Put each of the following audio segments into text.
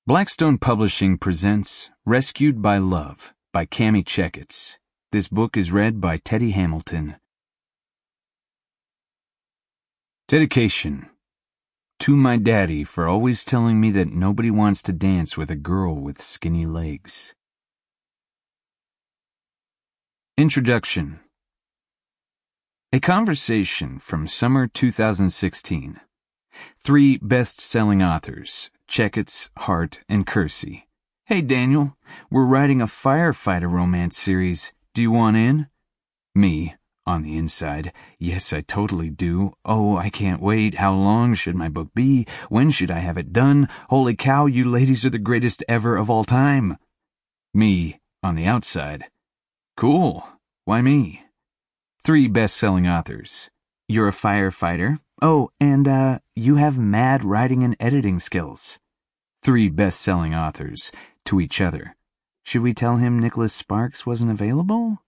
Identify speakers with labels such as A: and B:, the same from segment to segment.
A: Blackstone Publishing presents Rescued by Love by Cami Checketts. This book is read by Teddy Hamilton. Dedication. To my daddy for always telling me that nobody wants to dance with a girl with skinny legs. Introduction. A conversation from summer 2016. 3 best-selling authors, Checketts, Hart, and Kersey. Hey Daniel, we're writing a firefighter romance series. Do you want in? Me, on the inside. Yes, I totally do. Oh, I can't wait. How long should my book be? When should I have it done? Holy cow, you ladies are the greatest ever of all time. Me, on the outside. Cool. Why me? 3 best-selling authors. You're a firefighter. Oh, and you have mad writing and editing skills. 3 best-selling authors to each other. Should we tell him Nicholas Sparks wasn't available?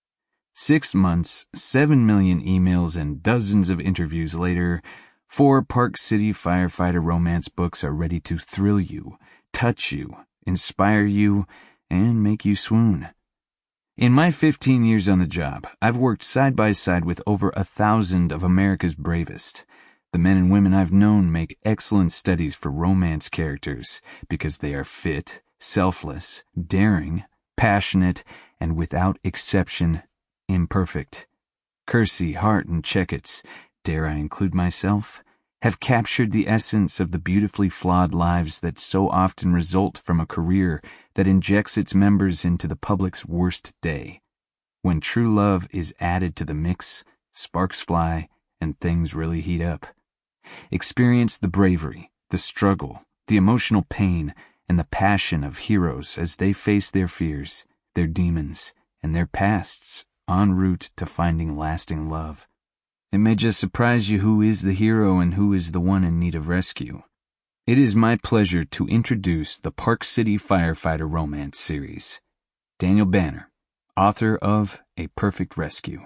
A: 6 months, 7 million emails, and dozens of interviews later, 4 Park City firefighter romance books are ready to thrill you, touch you, inspire you, and make you swoon. In my 15 years on the job, I've worked side by side with over 1,000 of America's bravest. The men and women I've known make excellent studies for romance characters because they are fit, selfless, daring, passionate, and without exception, imperfect. Kersey, Hart, and Checketts, dare I include myself, have captured the essence of the beautifully flawed lives that so often result from a career that injects its members into the public's worst day. When true love is added to the mix, sparks fly and things really heat up. Experience the bravery, the struggle, the emotional pain, and the passion of heroes as they face their fears, their demons, and their pasts en route to finding lasting love. It may just surprise you who is the hero and who is the one in need of rescue. It is my pleasure to introduce the Park City Firefighter Romance Series. Daniel Banner, author of A Perfect Rescue.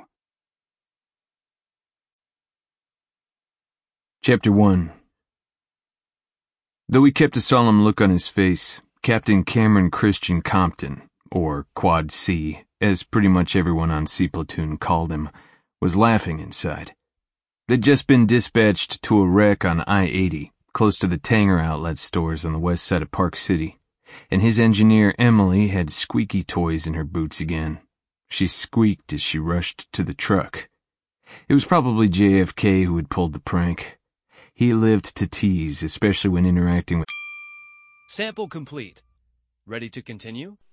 A: Chapter 1. Though he kept a solemn look on his face, Captain Cameron Christian Compton, or Quad C, as pretty much everyone on C Platoon called him, was laughing inside. They'd just been dispatched to a wreck on I-80, close to the Tanger outlet stores on the west side of Park City, and his engineer Emily had squeaky toys in her boots again. She squeaked as she rushed to the truck. It was probably JFK who had pulled the prank. He lived to tease, especially when interacting with...
B: Sample complete. Ready to continue?